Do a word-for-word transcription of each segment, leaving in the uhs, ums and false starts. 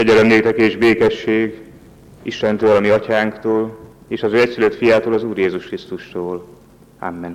Kegyelem néktek és békesség Istentől, a mi atyánktól, és az ő egyszülött fiától, az Úr Jézus Krisztustól. Amen.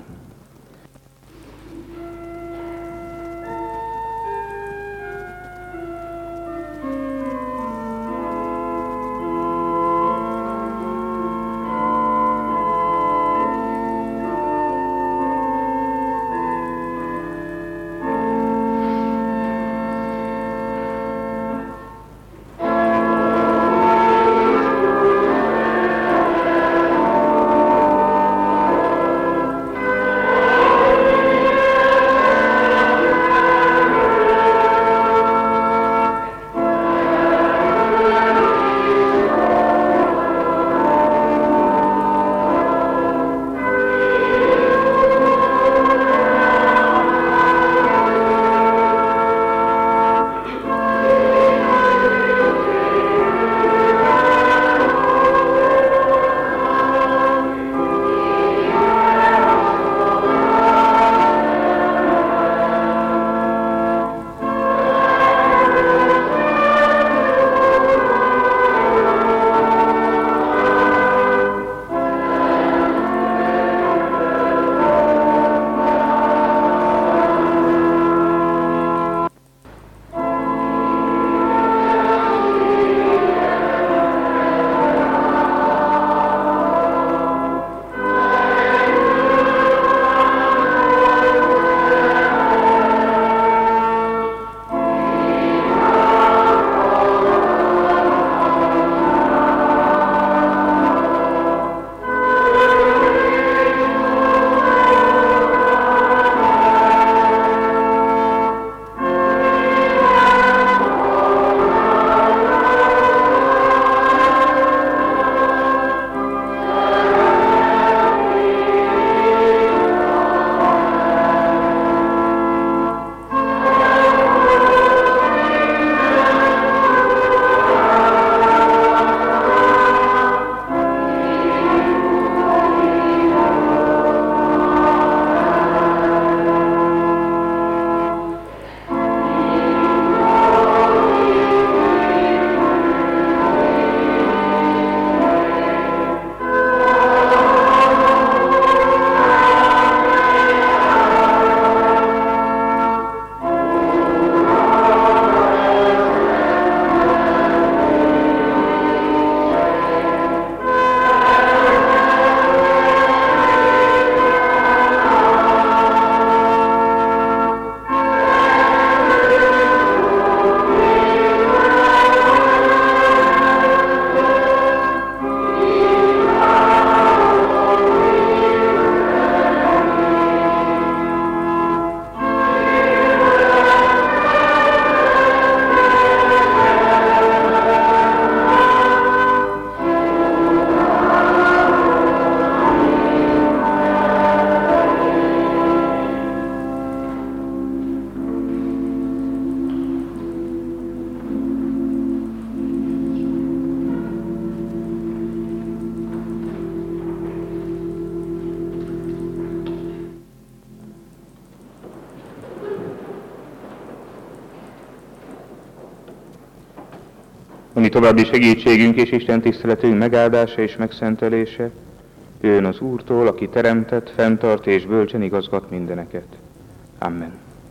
A mi további segítségünk és Isten tiszteletünk megáldása és megszentelése jön az Úrtól, aki teremtett, fenntart és bölcsen igazgat mindeneket. Amen.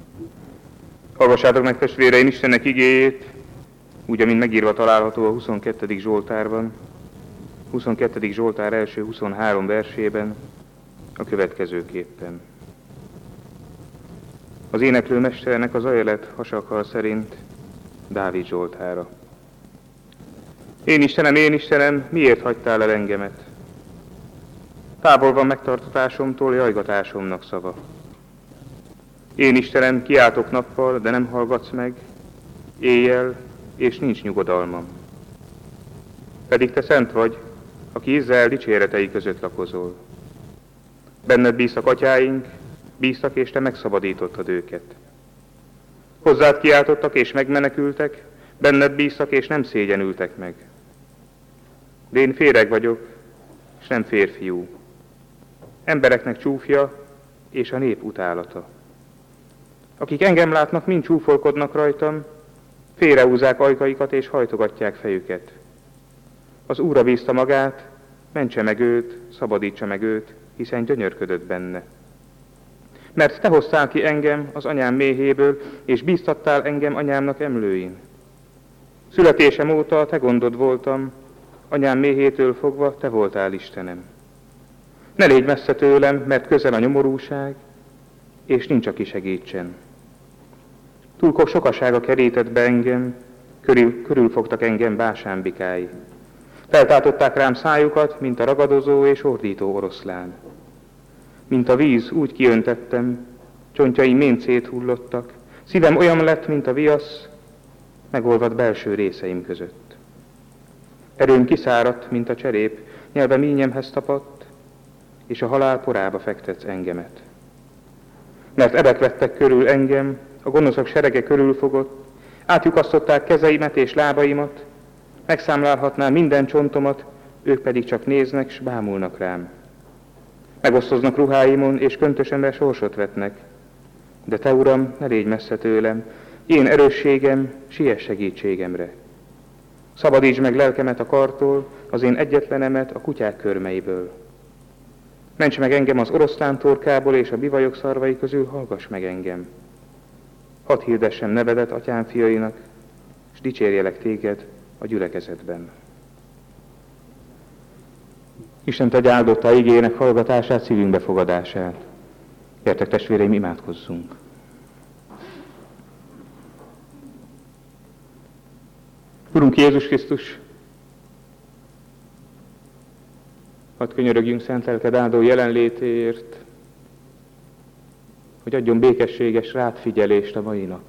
Hallgassátok meg, testvéreim, Istennek igéjét, úgy, amint megírva található a huszonkettedik Zsoltárban, huszonkettedik Zsoltár első huszonhárom versében, a következőképpen. Az éneklő mesternek az ajelet hasakkal szerint Dávid Zsoltára. Én Istenem, én Istenem, miért hagytál el engemet? Távol van megtartatásomtól jajgatásomnak szava. Én Istenem, kiáltok nappal, de nem hallgatsz meg, éjjel, és nincs nyugodalmam. Pedig te szent vagy, aki Izrael dicséretei között lakozol. Benned bíztak atyáink, bíztak, és te megszabadítottad őket. Hozzád kiáltottak, és megmenekültek, benned bíztak, és nem szégyenültek meg. De én féreg vagyok, és nem férfiú. Embereknek csúfja, és a nép utálata. Akik engem látnak, mind csúfolkodnak rajtam, Félrehúzzák ajkaikat és hajtogatják fejüket. Az Úrra bízta magát, mentse meg őt, szabadítsa meg őt, hiszen gyönyörködött benne. Mert te hoztál ki engem az anyám méhéből, és bíztattál engem anyámnak emlőin. Születésem óta te gondod voltam, anyám méhétől fogva te voltál Istenem. Ne légy messze tőlem, mert közel a nyomorúság, és nincs, aki segítsen. Túl sokasága kerített be engem, körül, körülfogtak engem básánbikái. Feltátották rám szájukat, mint a ragadozó és ordító oroszlán. Mint a víz, úgy kiöntettem, csontjaim mind széthullottak, szívem olyan lett, mint a viasz, megolvadt belső részeim között. Erőm kiszáradt, mint a cserép, nyelve mínyemhez tapadt, és a halál porába fektetsz engemet. Mert ebek vettek körül engem, a gonoszok serege körülfogott, átlyukasztották kezeimet és lábaimat, megszámlálhatnám minden csontomat, ők pedig csak néznek, s bámulnak rám. Megosztoznak ruháimon, és köntösemre sorsot vetnek. De te, Uram, ne légy messze tőlem, én erősségem, siess segítségemre. Szabadítsd meg lelkemet a kartól, az én egyetlenemet a kutyák körmeiből. Ments meg engem az oroszlán torkából, és a bivajok szarvai közül hallgass meg engem. Hadd hirdessem nevedet atyám fiainak, és dicsérjelek téged a gyülekezetben. Isten tegye áldottá igének hallgatását, szívünk befogadását. Gyertek, testvéreim, imádkozzunk. Urunk Jézus Krisztus, hadd könyörögjünk szent lelked áldó jelenlétéért, hogy adjon békességes rád figyelést a mai nap.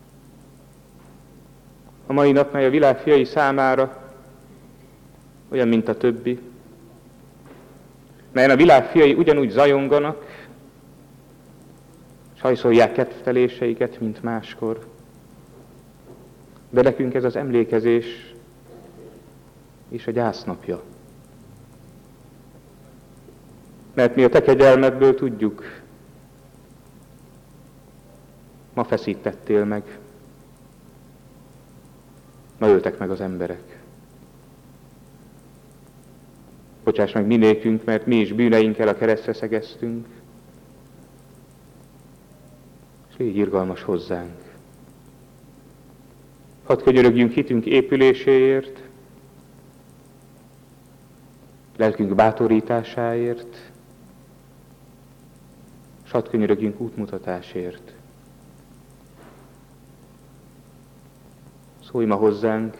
A mai nap, mely a világ fiai számára olyan, mint a többi, melyen a világ fiai ugyanúgy zajonganak, s hajszolják kedvteléseiket, mint máskor. De nekünk ez az emlékezés és a gyásznapja. Mert mi a te kegyelmedből tudjuk, ma feszítettél meg, ma öltek meg az emberek. Bocsáss meg mi nékünk, mert mi is bűneinkkel a keresztre szegeztünk, és légy irgalmas hozzánk. Hadd könyörögjünk hitünk épüléséért, lelkünk bátorításáért, s hadd könyörögjünk útmutatásért. Szólj ma hozzánk,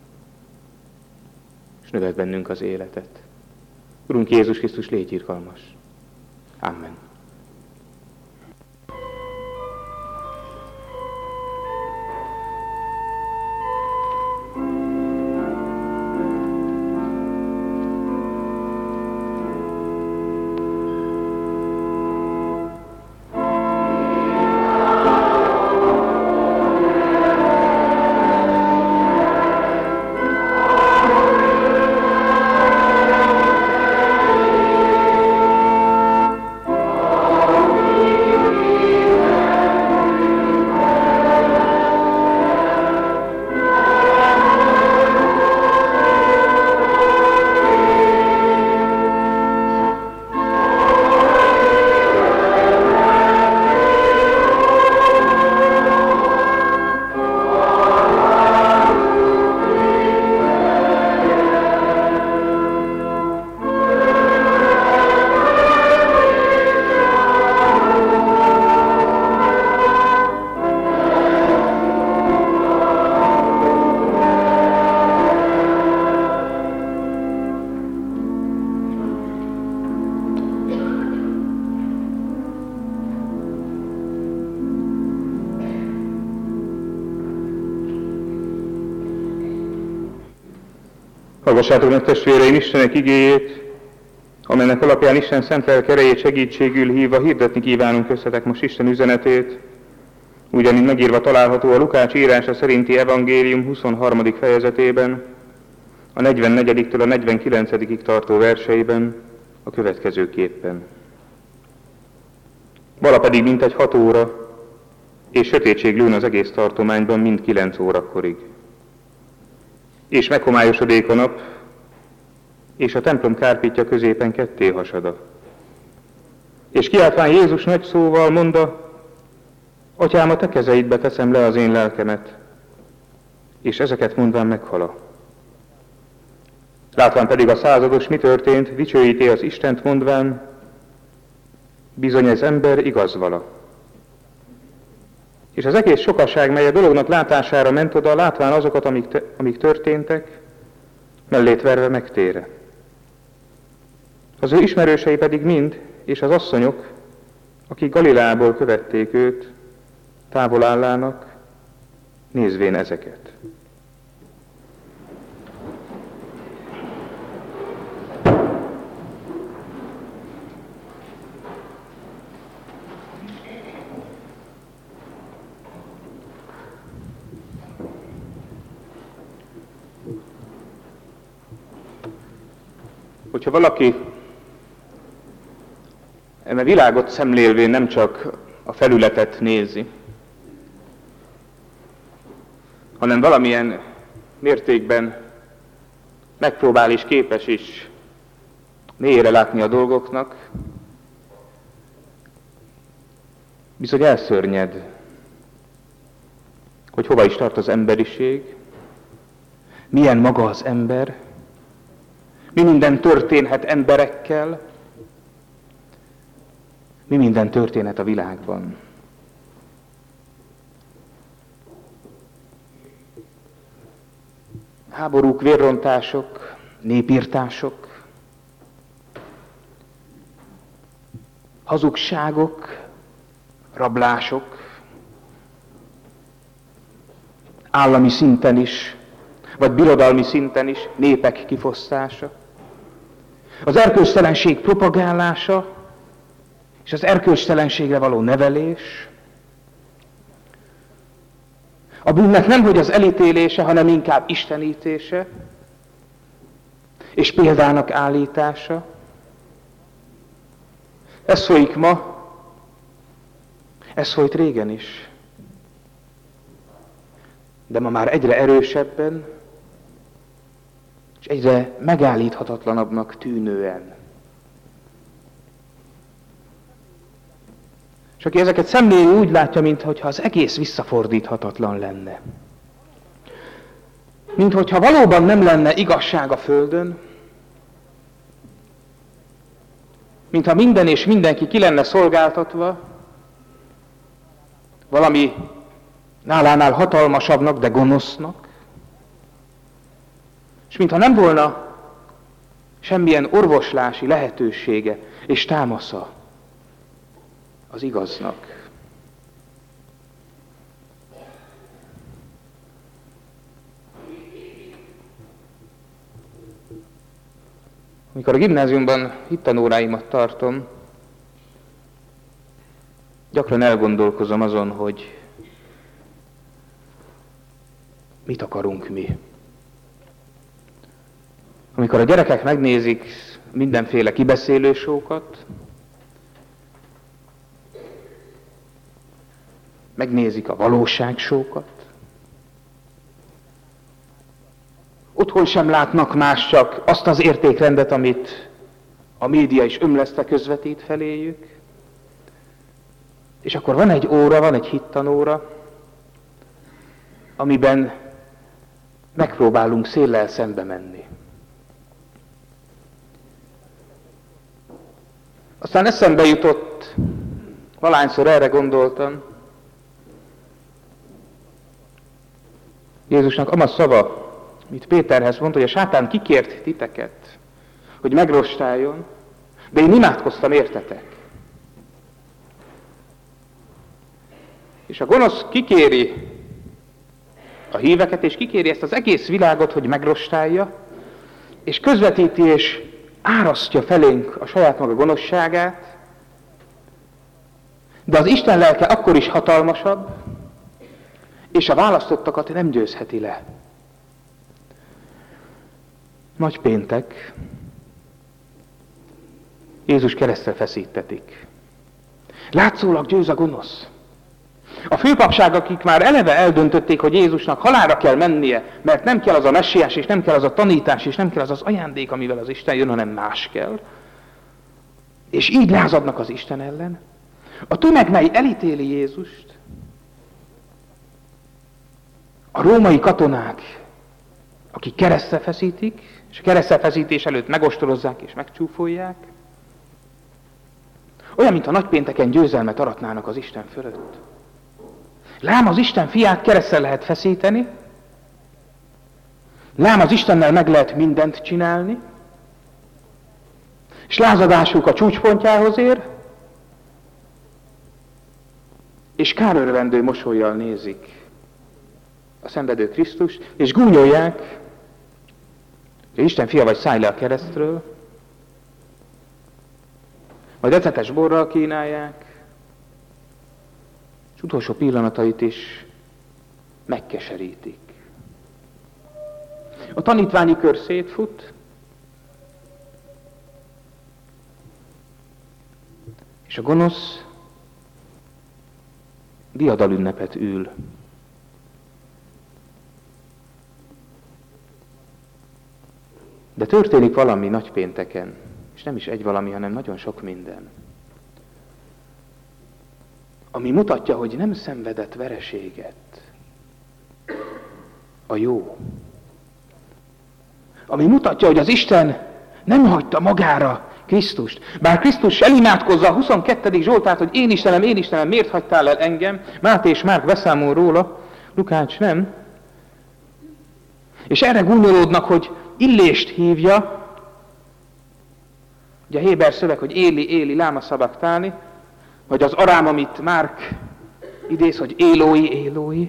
és növeld bennünk az életet. Urunk Jézus Krisztus, légy irgalmas. Amen. Hallgassátok meg, testvéreim, Istenek igéjét, amelynek alapján Isten szent lelke erejét segítségül hívva hirdetni kívánunk köztetek most Isten üzenetét, ugyanígy megírva található a Lukács írása szerinti evangélium huszonharmadik fejezetében, a negyvennegyedik a negyvenkilencedikig tartó verseiben a következőképpen. Vala pedig mintegy hat óra, és sötétség lőn az egész tartományban mind kilenc órakorig. És meghomályosodik a nap, és a templom kárpítja középen ketté hasada. És kiáltván Jézus nagy szóval mondta: Atyám, a te kezeidbe teszem le az én lelkemet, és ezeket mondván meghala. Látván pedig a százados, mi történt, dicsőíti az Istent mondván: bizony ez ember igaz vala. És az egész sokaság, mely a dolognak látására ment oda, látván azokat, amik, te, amik történtek, mellét verve megtére. Az ő ismerősei pedig mind, és az asszonyok, akik Galileából követték őt, távol állának, nézvén ezeket. Hogyha valaki eme világot szemlélvén nem csak a felületet nézi, hanem valamilyen mértékben megpróbál és képes is mélyére látni a dolgoknak, bizony elszörnyed, hogy hova is tart az emberiség, milyen maga az ember, mi minden történhet emberekkel, mi minden történhet a világban. Háborúk, vérrontások, népírtások, hazugságok, rablások, állami szinten is, vagy birodalmi szinten is népek kifosztása, az erkölcstelenség propagálása, és az erkölcstelenségre való nevelés, a bűnnek nemhogy az elítélése, hanem inkább istenítése, és példának állítása. Ez folyik ma, ez folyt régen is. De ma már egyre erősebben, és egyre megállíthatatlanabbnak tűnően. És aki ezeket szemléli, úgy látja, mintha az egész visszafordíthatatlan lenne. Minthogyha valóban nem lenne igazság a földön, mintha minden és mindenki ki lenne szolgáltatva valami nálánál hatalmasabbnak, de gonosznak, és mintha nem volna semmilyen orvoslási lehetősége és támasza az igaznak. Amikor a gimnáziumban hittanóráimat tartom, gyakran elgondolkozom azon, hogy mit akarunk mi. Amikor a gyerekek megnézik mindenféle kibeszélősókat, megnézik a valóságsókat, otthon sem látnak más, csak azt az értékrendet, amit a média is ömlesztve közvetít feléjük, és akkor van egy óra, van egy hittanóra, amiben megpróbálunk széllel szembe menni. Aztán eszembe jutott, valahányszor erre gondoltam, Jézusnak ama szava, mint Péterhez mondta, hogy a sátán kikért titeket, hogy megrostáljon, de én imádkoztam értetek. És a gonosz kikéri a híveket, és kikéri ezt az egész világot, hogy megrostálja, és közvetíti és árasztja felénk a saját maga gonoszságát, de az Isten lelke akkor is hatalmasabb, és a választottakat nem győzheti le. Nagy péntek, Jézus keresztre feszítetik. Látszólag győz a gonosz. A főpapság, akik már eleve eldöntötték, hogy Jézusnak halálra kell mennie, mert nem kell az a messiás, és nem kell az a tanítás, és nem kell az az ajándék, amivel az Isten jön, hanem más kell. És így lázadnak az Isten ellen. A tömeg, mely elítéli Jézust, a római katonák, akik keresztre feszítik, és a keresztre feszítés előtt megostorozzák és megcsúfolják, olyan, mint a nagypénteken győzelmet aratnának az Isten fölött. Lám az Isten fiát keresztre lehet feszíteni, lám az Istennel meg lehet mindent csinálni, és lázadásuk a csúcspontjához ér, és kárörvendő mosollyal nézik a szenvedő Krisztust, és gúnyolják, hogy Isten fia vagy, szállj le a keresztről, majd ecetes borral kínálják, és utolsó pillanatait is megkeserítik. A tanítványi kör szétfut, és a gonosz diadalünnepet ül. De történik valami nagypénteken, és nem is egy valami, hanem nagyon sok minden, ami mutatja, hogy nem szenvedett vereséget a jó. Ami mutatja, hogy az Isten nem hagyta magára Krisztust. Bár Krisztus elimádkozza a huszonkettedik Zsoltárt, hogy én Istenem, én Istenem, miért hagytál el engem? Máté és Márk beszámol róla, Lukács nem. És erre gúnyolódnak, hogy Illést hívja, ugye a héber szöveg, hogy Éli, Éli, láma szabaktálni, vagy az arám, amit Márk idéz, hogy Élói, Élói.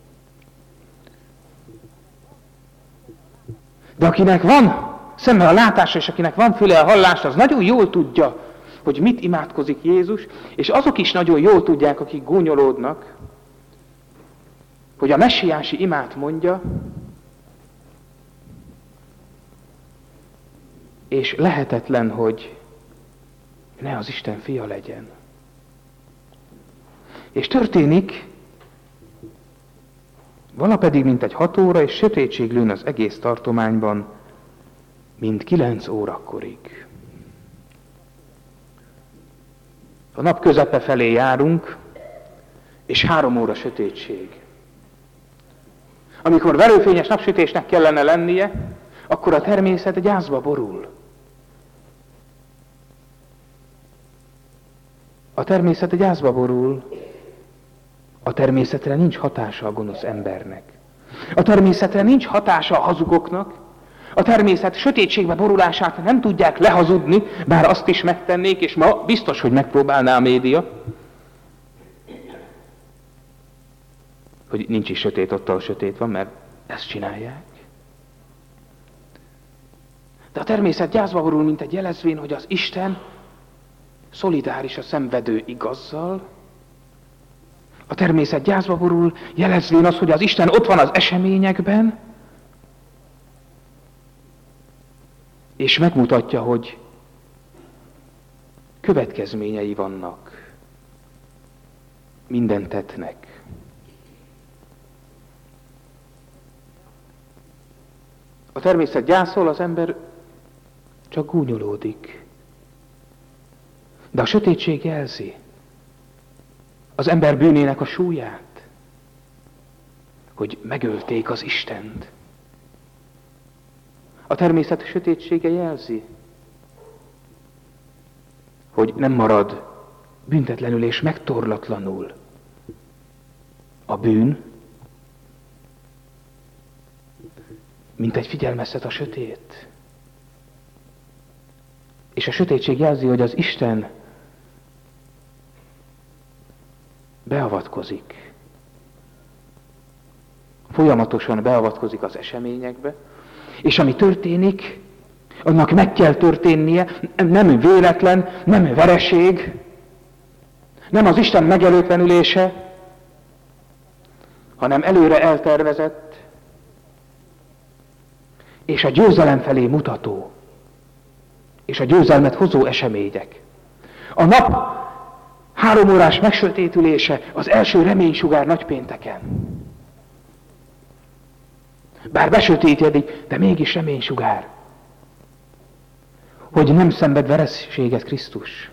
De akinek van szemmel a látása, és akinek van füle a hallása, az nagyon jól tudja, hogy mit imádkozik Jézus, és azok is nagyon jól tudják, akik gúnyolódnak, hogy a messiási imát mondja, és lehetetlen, hogy ne az Isten fia legyen. És történik, vala pedig, mint egy hat óra, és sötétség lőn az egész tartományban, mint kilenc órakorig. A nap közepe felé járunk, és három óra sötétség. Amikor verőfényes napsütésnek kellene lennie, akkor a természet gyászba borul. A természet gyászba borul, a természetre nincs hatása a gonosz embernek. A természetre nincs hatása a hazugoknak. A természet sötétségbe borulását nem tudják lehazudni, bár azt is megtennék, és ma biztos, hogy megpróbálná a média. Hogy nincs is sötét ott, ahol sötét van, mert ezt csinálják. De a természet gyászba borul, mint egy jelezvén, hogy az Isten szolidáris a szenvedő igazzal. A természet gyászba borul, jelezvén az, hogy az Isten ott van az eseményekben, és megmutatja, hogy következményei vannak minden tettnek. A természet gyászol, az ember csak gúnyolódik. De a sötétség jelzi az ember bűnének a súlyát, hogy megölték az Istent. A természet sötétsége jelzi, hogy nem marad büntetlenül és megtorlatlanul a bűn, mint egy figyelmeztet a sötét. És a sötétség jelzi, hogy az Isten beavatkozik. Folyamatosan beavatkozik az eseményekbe, és ami történik, annak meg kell történnie, nem véletlen, nem vereség, nem az Isten megelőtlenülése, hanem előre eltervezett, és a győzelem felé mutató, és a győzelmet hozó események. A nap három órás megsötétülése az első reménysugár nagypénteken. Bár besötétedik, de mégis reménysugár. Hogy nem szenved vereséget Krisztus.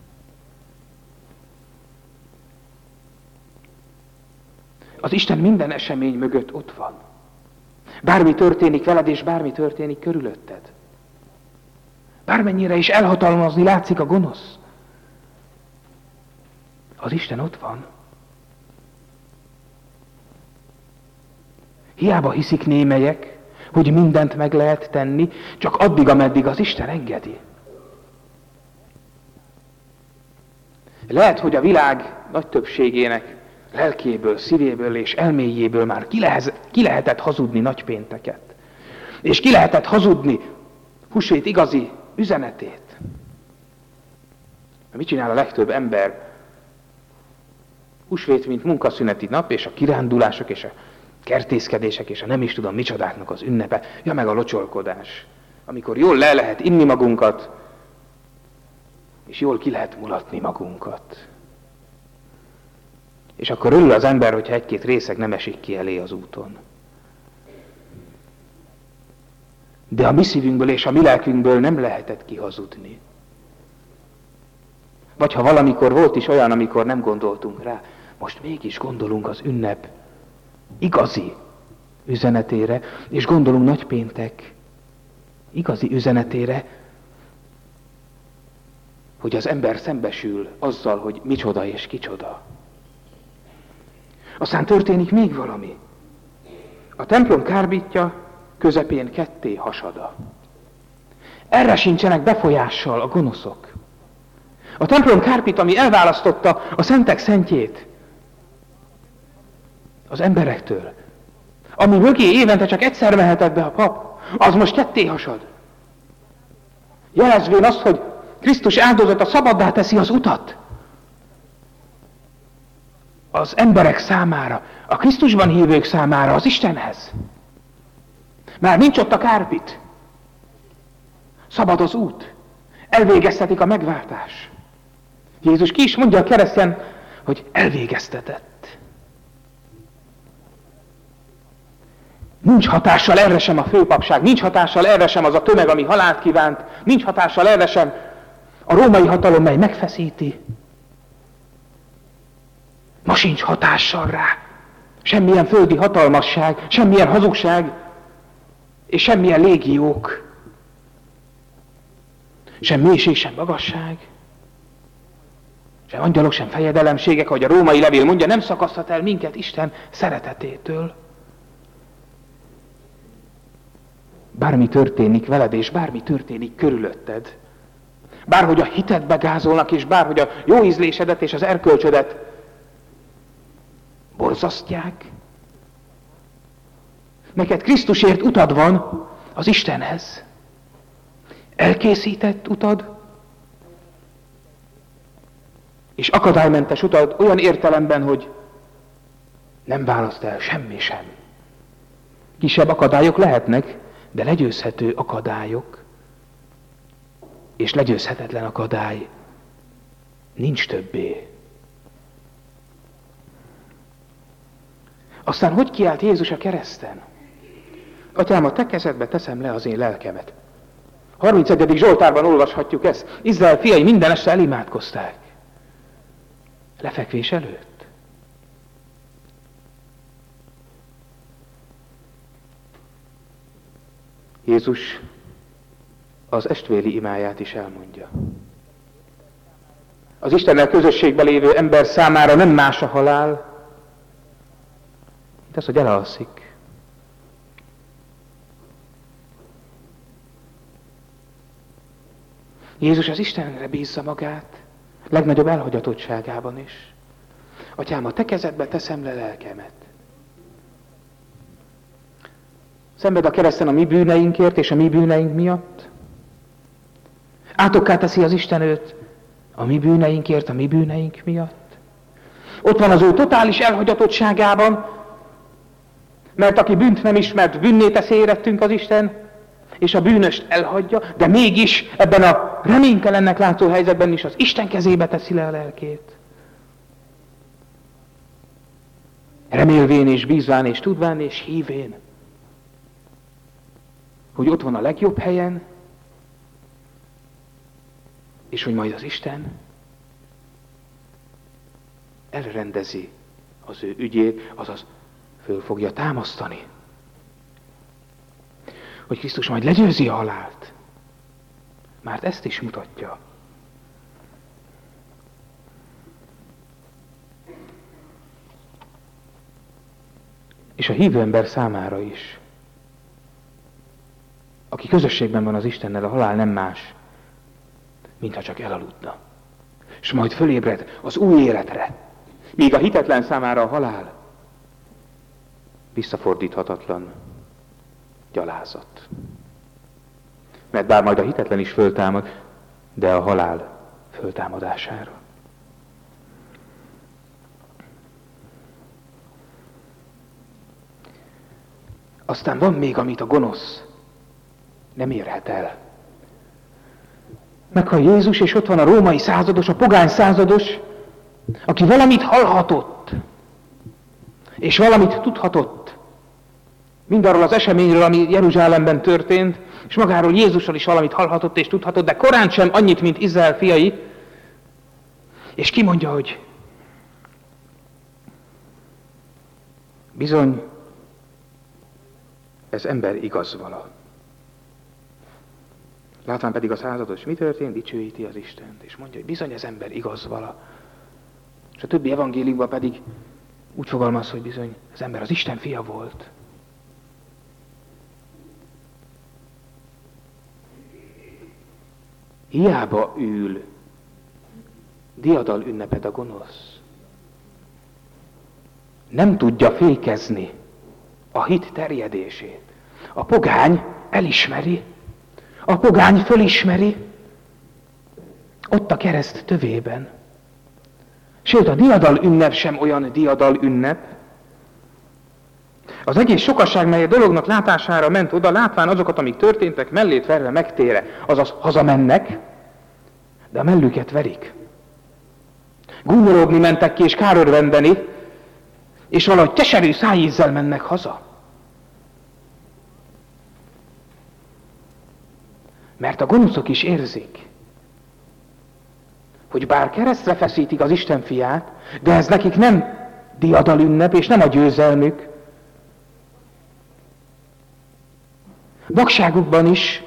Az Isten minden esemény mögött ott van. Bármi történik veled, és bármi történik körülötted. Bármennyire is elhatalmazni látszik a gonosz. Az Isten ott van. Hiába hiszik némelyek, hogy mindent meg lehet tenni, csak addig, ameddig az Isten engedi. Lehet, hogy a világ nagy többségének lelkéből, szívéből és elméjéből már ki, lehet, ki lehetett hazudni nagypénteket. És ki lehetett hazudni húsvét igazi üzenetét. Mit csinál a legtöbb ember? Húsvét, mint munkaszüneti nap, és a kirándulások, és a kertészkedések, és a nem is tudom micsodáknak az ünnepe, ja meg a locsolkodás. Amikor jól le lehet inni magunkat, és jól ki lehet mulatni magunkat. És akkor örül az ember, hogyha egy-két részeg nem esik ki elé az úton. De a mi szívünkből és a mi lelkünkből nem lehetett kihazudni. Vagy ha valamikor volt is olyan, amikor nem gondoltunk rá, most mégis gondolunk az ünnep igazi üzenetére, és gondolunk nagypéntek igazi üzenetére, hogy az ember szembesül azzal, hogy micsoda és kicsoda. Aztán történik még valami. A templom kárbítja közepén ketté hasada. Erre sincsenek befolyással a gonoszok. A templom kárpit, ami elválasztotta a szentek szentjét az emberektől, ami mögé évente csak egyszer mehetett be a pap, az most ketté hasad. Jelezvén azt, hogy Krisztus áldozata szabaddá teszi az utat az emberek számára, a Krisztusban hívők számára, az Istenhez. Már nincs ott a kárpit. Szabad az út. Elvégeztetik a megváltás. Jézus ki is mondja a kereszten, hogy elvégeztetett. Nincs hatással erre sem a főpapság, nincs hatással erre sem az a tömeg, ami halált kívánt, nincs hatással erre sem a római hatalom, mely megfeszíti. Ma sincs hatással rá. Semmilyen földi hatalmasság, semmilyen hazugság, és semmilyen légiók. Sem mélység, sem magasság, sem angyalok, sem fejedelemségek, ahogy a római levél mondja, nem szakaszthat el minket Isten szeretetétől. Bármi történik veled, és bármi történik körülötted, bárhogy a hitedbe gázolnak, és bárhogy a jó ízlésedet és az erkölcsödet borzasztják, neked Krisztusért utad van az Istenhez. Elkészített utad, és akadálymentes utad olyan értelemben, hogy nem választ el semmi sem. Kisebb akadályok lehetnek, de legyőzhető akadályok, és legyőzhetetlen akadály nincs többé. Aztán hogy kiált Jézus a kereszten? Atyám, a te kezedbe teszem le az én lelkemet. harmincegyedik Zsoltárban olvashatjuk ezt. Izrael fiai minden este elimádkozták. Lefekvés előtt. Jézus az estvéli imáját is elmondja. Az Istennel közösségben lévő ember számára nem más a halál, mint az, hogy elalszik. Jézus az Istenre bízza magát, legnagyobb elhagyatottságában is. Atyám, a te kezedbe teszem le lelkemet. Szenved a kereszten a mi bűneinkért és a mi bűneink miatt. Átokká teszi az Isten őt a mi bűneinkért, a mi bűneink miatt. Ott van az ő totális elhagyatottságában, mert aki bűnt nem ismert, bűnné teszi érettünk az Isten, és a bűnöst elhagyja, de mégis ebben a reménytelennek látszó helyzetben is az Isten kezébe teszi le a lelkét. remélvén és bízván és tudván és hívén, hogy ott van a legjobb helyen, és hogy majd az Isten elrendezi az ő ügyét, azaz föl fogja támasztani. Hogy Krisztus majd legyőzi a halált. Már ezt is mutatja. És a hívő ember számára is, aki közösségben van az Istennel, a halál nem más, mintha csak elaludna. És majd fölébred az új életre. Míg a hitetlen számára a halál visszafordíthatatlan gyalázat. Mert bár majd a hitetlen is föltámad, de a halál föltámadására. Aztán van még, amit a gonosz nem érhet el. Meghal Jézus, és ott van a római százados, a pogány százados, aki valamit hallhatott, és valamit tudhatott. Mindarról az eseményről, ami Jeruzsálemben történt, és magáról Jézusról is valamit hallhatott és tudhatott, de korán sem annyit, mint Izrael fiai. És kimondja, hogy bizony, ez ember igaz vala. Látván pedig a százados, mi történt? Dicsőíti az Istent, és mondja, hogy bizony ez ember igaz vala. És a többi evangéliumban pedig úgy fogalmaz, hogy bizony az ember az Isten fia volt. Hiába ül diadal ünnepet a gonosz. Nem tudja fékezni a hit terjedését. A pogány elismeri, a pogány fölismeri, ott a kereszt tövében. Sőt, a diadal ünnep sem olyan diadal ünnep. Az egész sokasság, mely a dolognak látására ment oda, látván azokat, amik történtek, mellét verve megtére, azaz hazamennek, de a mellüket verik. Gúnyolódni mentek ki és kárörvendeni, és valahogy keserű szájízzel mennek haza. Mert a gonoszok is érzik, hogy bár keresztre feszítik az Isten fiát, de ez nekik nem diadal ünnep, és nem a győzelmük. Vakságukban is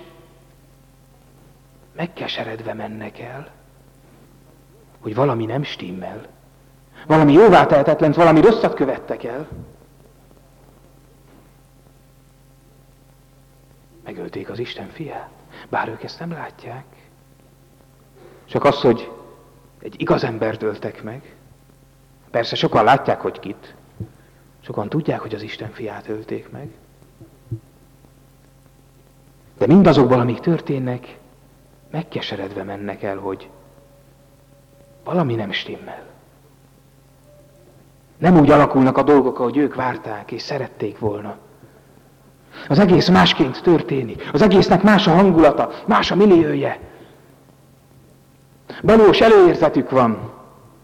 megkeseredve mennek el, hogy valami nem stimmel, valami jóvá tehetetlent, valami rosszat követtek el. Megölték az Isten fiát, bár ők ezt nem látják. Csak az, hogy egy igaz embert öltek meg. Persze sokan látják, hogy kit. Sokan tudják, hogy az Isten fiát ölték meg. De mindazokból, amik történnek, megkeseredve mennek el, hogy valami nem stimmel. Nem úgy alakulnak a dolgok, ahogy ők várták és szerették volna. Az egész másként történik. Az egésznek más a hangulata, más a milliója. Valós előérzetük van.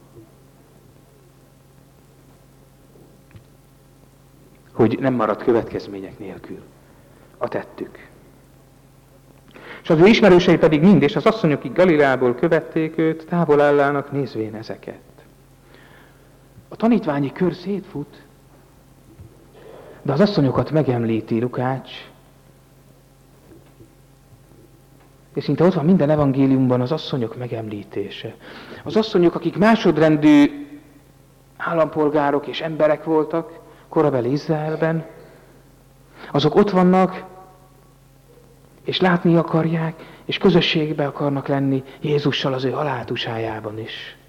Hogy nem marad következmények nélkül a tettük. És az ő ismerősei pedig mind, és az asszonyok, akik Galileából követték őt, távol állának nézvén ezeket. A tanítványi kör szétfut, de az asszonyokat megemlíti Lukács, és szinte ott van minden evangéliumban az asszonyok megemlítése. Az asszonyok, akik másodrendű állampolgárok és emberek voltak korabeli Izraelben, azok ott vannak, és látni akarják, és közösségbe akarnak lenni Jézussal az ő haláltusájában is.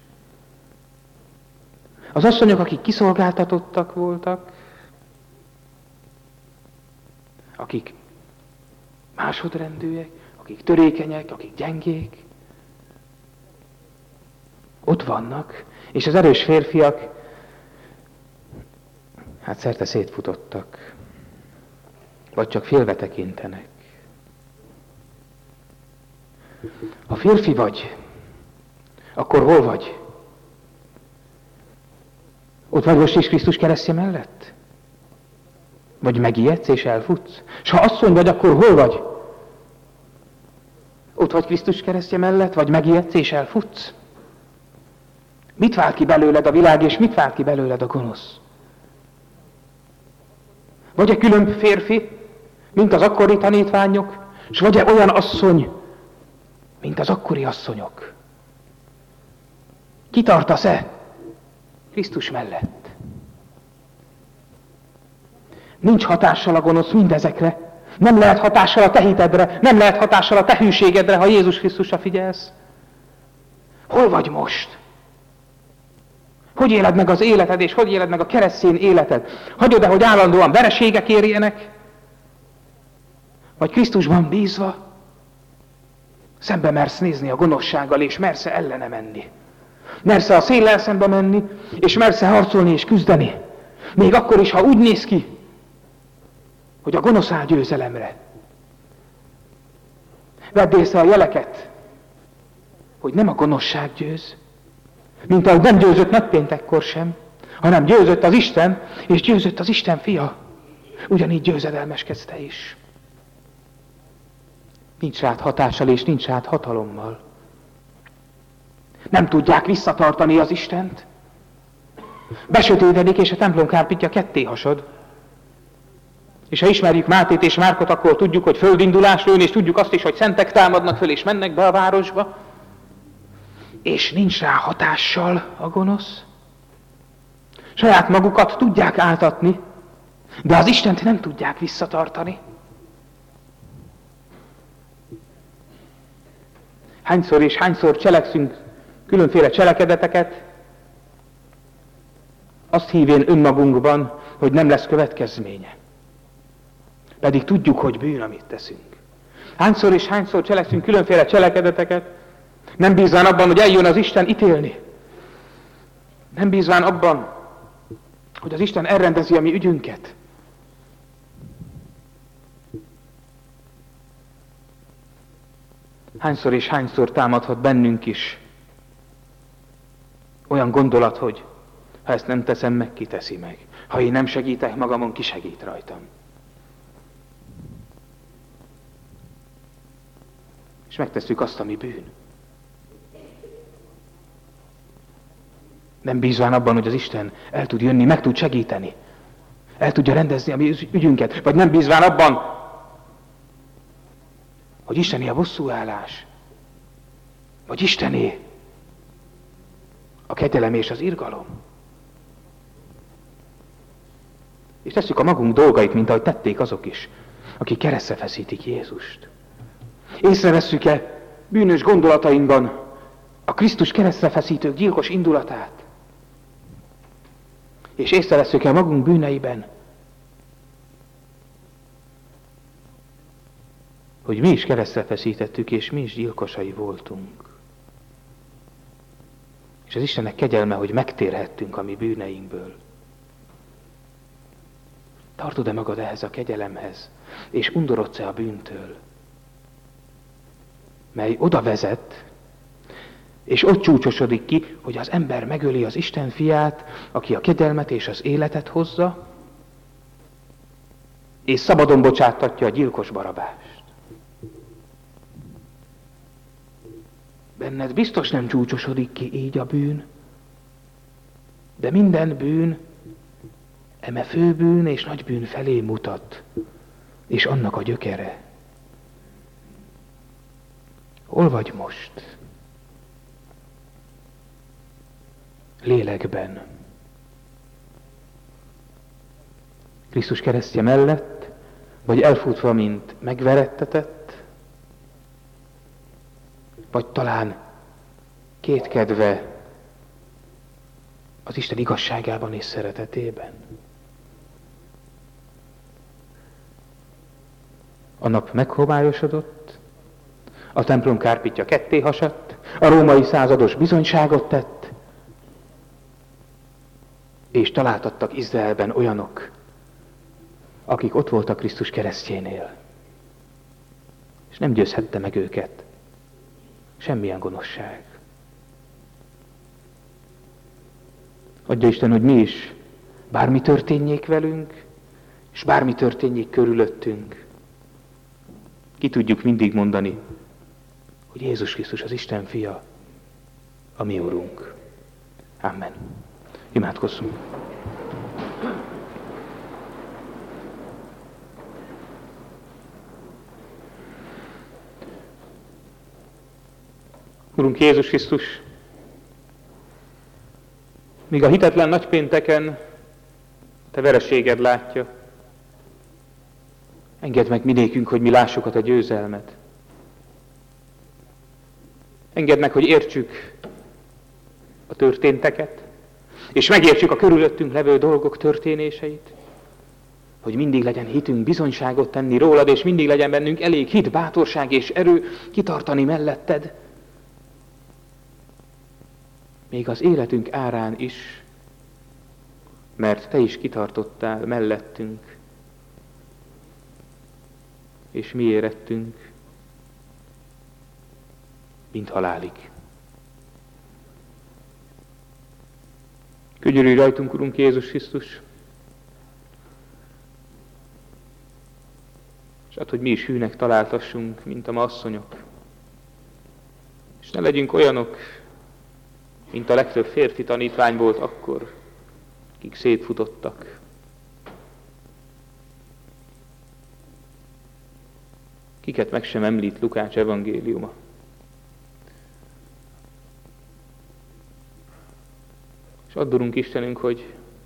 Az asszonyok, akik kiszolgáltatottak voltak, akik másodrendűek, akik törékenyek, akik gyengék, ott vannak, és az erős férfiak hát szerte szétfutottak, vagy csak félve tekintenek. Ha férfi vagy, akkor hol vagy? Ott vagy most is Krisztus keresztje mellett? Vagy megijedsz és elfutsz? S ha asszony vagy, akkor hol vagy? Ott vagy Krisztus keresztje mellett, vagy megijedsz és elfutsz? Mit vált ki belőled a világ, és mit vált ki belőled a gonosz? Vagy-e különb férfi, mint az akkori tanítványok, s vagy-e olyan asszony, mint az akkori asszonyok? Kitartasz-e Krisztus mellett? Nincs hatással a gonosz mindezekre. Nem lehet hatással a te hitedre, nem lehet hatással a te hűségedre, ha Jézus Krisztusra figyelsz. Hol vagy most? Hogy éled meg az életed, és hogy éled meg a keresztény életed? Hagyod-e, hogy állandóan vereségek érjenek? Vagy Krisztusban bízva szembe mersz nézni a gonoszsággal, és mersz-e ellene menni? Mersz-e a széllel szembe menni, és mersz-e harcolni és küzdeni? Még akkor is, ha úgy néz ki, hogy a gonosz áll győzelemre. Vedd észre a jeleket, hogy nem a gonoszság győz, mint ahogy nem győzött nagypéntekkor sem, hanem győzött az Isten, és győzött az Isten fia. Ugyanígy győzedelmeskedsz te is. Nincs rád hatással, és nincs rád hatalommal. Nem tudják visszatartani az Istent. Besötétedik, és a templom kárpitja ketté hasad. És ha ismerjük Mátét és Márkot, akkor tudjuk, hogy földindulás lőn, és tudjuk azt is, hogy szentek támadnak föl, és mennek be a városba. És nincs rá hatással a gonosz. Saját magukat tudják áltatni, de az Istent nem tudják visszatartani. Hányszor és hányszor cselekszünk különféle cselekedeteket, azt hívén önmagunkban, hogy nem lesz következménye. Pedig tudjuk, hogy bűn, amit teszünk. Hányszor és hányszor cselekszünk különféle cselekedeteket, nem bízván abban, hogy eljön az Isten ítélni. Nem bízván abban, hogy az Isten elrendezi a mi ügyünket. Hányszor és hányszor támadhat bennünk is olyan gondolat, hogy ha ezt nem teszem meg, ki teszi meg. Ha én nem segítek magamon, ki segít rajtam. És megtesszük azt, ami bűn. Nem bízván abban, hogy az Isten el tud jönni, meg tud segíteni. El tudja rendezni a mi ügyünket. Vagy nem bízván abban, hogy Istené a bosszúállás. Vagy Istené a kegyelem és az irgalom. És tesszük a magunk dolgait, mint ahogy tették azok is, akik keresztre feszítik Jézust. Észrevesszük-e bűnös gondolatainkban a Krisztus keresztre feszítők gyilkos indulatát? És észrevesszük-e magunk bűneiben, hogy mi is keresztre feszítettük, és mi is gyilkosai voltunk. És az Istennek kegyelme, hogy megtérhettünk a mi bűneinkből. Tartod-e magad ehhez a kegyelemhez, és undorodsz-e a bűntől, mely oda vezet, és ott csúcsosodik ki, hogy az ember megöli az Isten fiát, aki a kegyelmet és az életet hozza, és szabadon bocsáttatja a gyilkos Barabást. Benned biztos nem csúcsosodik ki így a bűn, de minden bűn eme főbűn és nagybűn felé mutat, és annak a gyökere. Hol vagy most? Lélekben. Krisztus keresztje mellett, vagy elfutva, mint megverettetett, vagy talán kétkedve az Isten igazságában és szeretetében. A nap meghomályosodott, a templom kárpitja ketté hasadt, a római százados bizonyságot tett, és találtattak Izraelben olyanok, akik ott voltak Krisztus keresztjénél. És nem győzhette meg őket semmilyen gonoszság. Adja Isten, hogy mi is, bármi történjék velünk, és bármi történjék körülöttünk, ki tudjuk mindig mondani, hogy Jézus Krisztus az Isten fia, a mi Urunk. Amen. Imádkozzunk. Urunk Jézus Krisztus, míg a hitetlen nagypénteken Te vereséged látja, engedd meg minékünk, hogy mi lássuk a Te győzelmet. Engedd meg, hogy értsük a történteket, és megértsük a körülöttünk levő dolgok történéseit, hogy mindig legyen hitünk bizonyságot tenni rólad, és mindig legyen bennünk elég hit, bátorság és erő kitartani melletted, még az életünk árán is, mert Te is kitartottál mellettünk, és mi érettünk, mint halálig. Könyörülj rajtunk, Urunk Jézus Krisztus, és add, hogy mi is hűnek találtassunk, mint a ma asszonyok, és ne legyünk olyanok, mint a legtöbb férfi tanítvány volt akkor, akik szétfutottak. Kiket meg sem említ Lukács evangéliuma. És add, Urunk Istenünk, hogy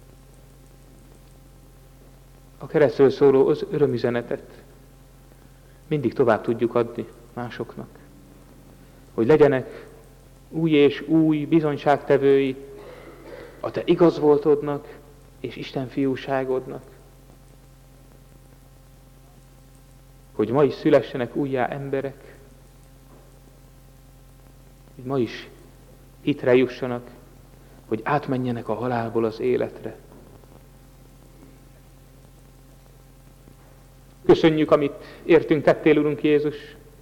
a keresztről szóló az örömüzenetet mindig tovább tudjuk adni másoknak. Hogy legyenek új és új bizonyságtevői a Te igaz voltodnak és Isten fiúságodnak. Hogy ma is szülessenek újjá emberek, hogy ma is hitre jussanak, hogy átmenjenek a halálból az életre. Köszönjük, amit értünk tettél, Urunk Jézus,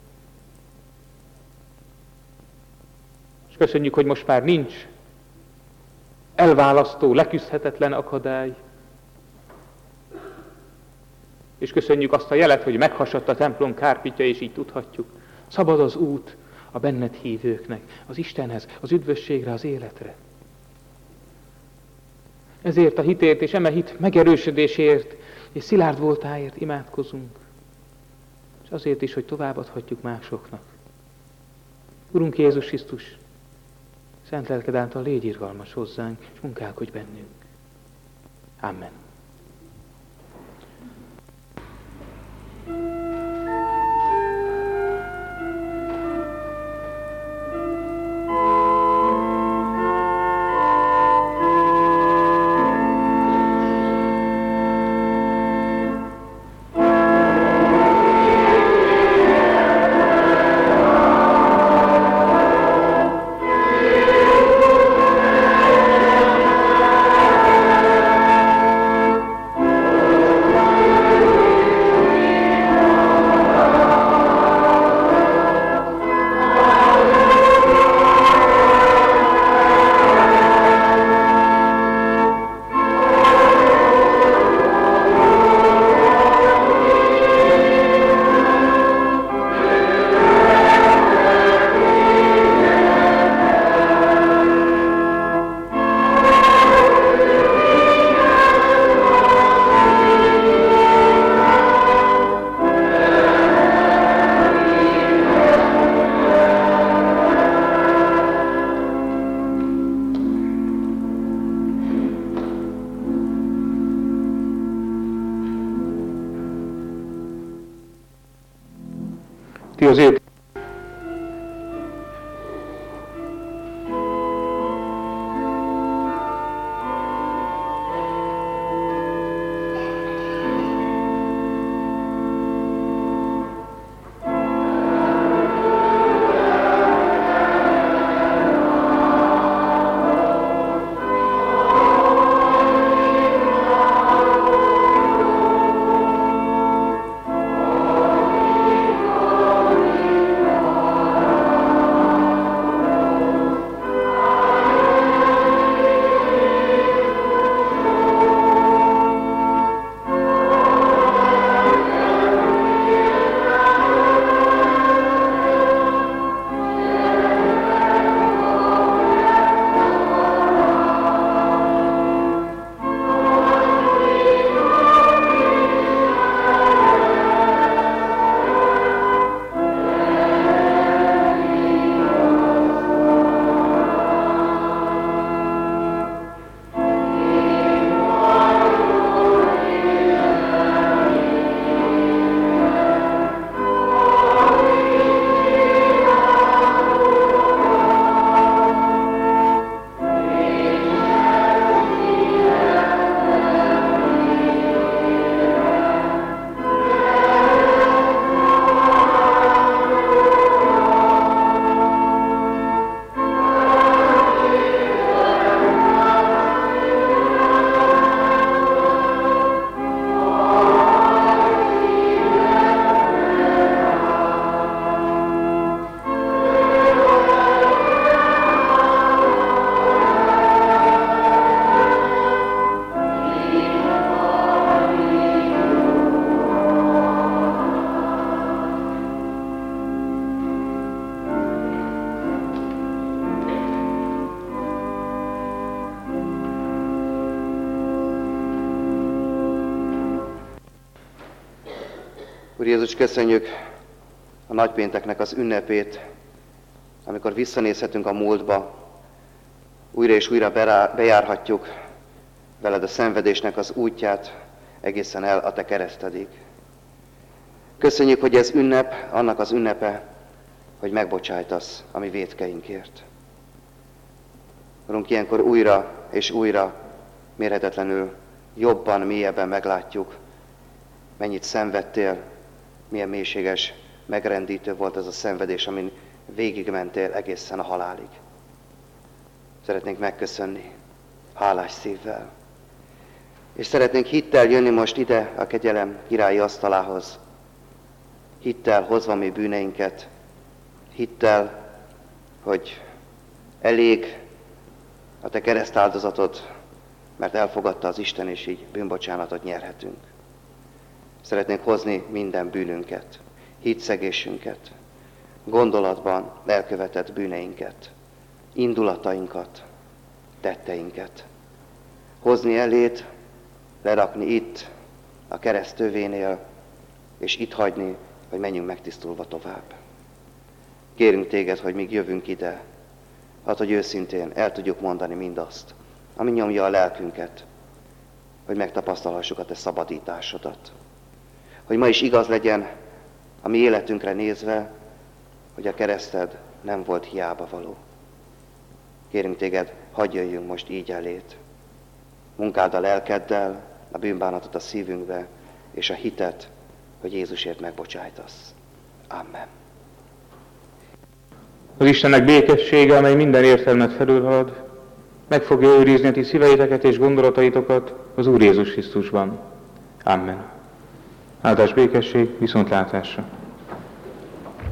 és köszönjük, hogy most már nincs elválasztó, leküzdhetetlen akadály, és köszönjük azt a jelet, hogy meghasadt a templom kárpitja, és így tudhatjuk. Szabad az út a benned hívőknek, az Istenhez, az üdvösségre, az életre. Ezért a hitért és eme hit megerősödésért és szilárd voltáért imádkozunk. És azért is, hogy továbbadhatjuk másoknak. Urunk Jézus Krisztus, szent lelked által légy irgalmas hozzánk, és munkálkodj bennünk. Amen. Ti azért Úr Jézus, köszönjük a nagypénteknek az ünnepét, amikor visszanézhetünk a múltba, újra és újra berá- bejárhatjuk veled a szenvedésnek az útját egészen el a te keresztedig. Köszönjük, hogy ez ünnep, annak az ünnepe, hogy megbocsájtasz a mi vétkeinkért. Urunk, ilyenkor újra és újra mérhetetlenül jobban, mélyebben meglátjuk, mennyit szenvedtél, milyen mélységes, megrendítő volt ez a szenvedés, amin végigmentél egészen a halálig. Szeretnénk megköszönni hálás szívvel. És szeretnénk hittel jönni most ide a kegyelem királyi asztalához. Hittel hozva mi bűneinket. Hittel, hogy elég a te keresztáldozatod, mert elfogadta az Isten, és így bűnbocsánatot nyerhetünk. Szeretnénk hozni minden bűnünket, hitszegésünket, gondolatban elkövetett bűneinket, indulatainkat, tetteinket. Hozni eléd, lerakni itt, a keresztővénél, és itt hagyni, hogy menjünk megtisztulva tovább. Kérünk téged, hogy míg jövünk ide, hát, hogy őszintén el tudjuk mondani mindazt, ami nyomja a lelkünket, hogy megtapasztalhassuk a te szabadításodat. Hogy ma is igaz legyen a mi életünkre nézve, hogy a kereszted nem volt hiába való. Kérünk téged, hadd jöjjünk most így elét. Munkáld a lelkeddel, a bűnbánatot a szívünkbe, és a hitet, hogy Jézusért megbocsájtasz. Amen. Az Istennek békessége, amely minden értelmet felülhalad, meg fogja őrizni a ti szíveiteket és gondolataitokat az Úr Jézus Krisztusban. Amen. Áldás békesség, viszontlátásra!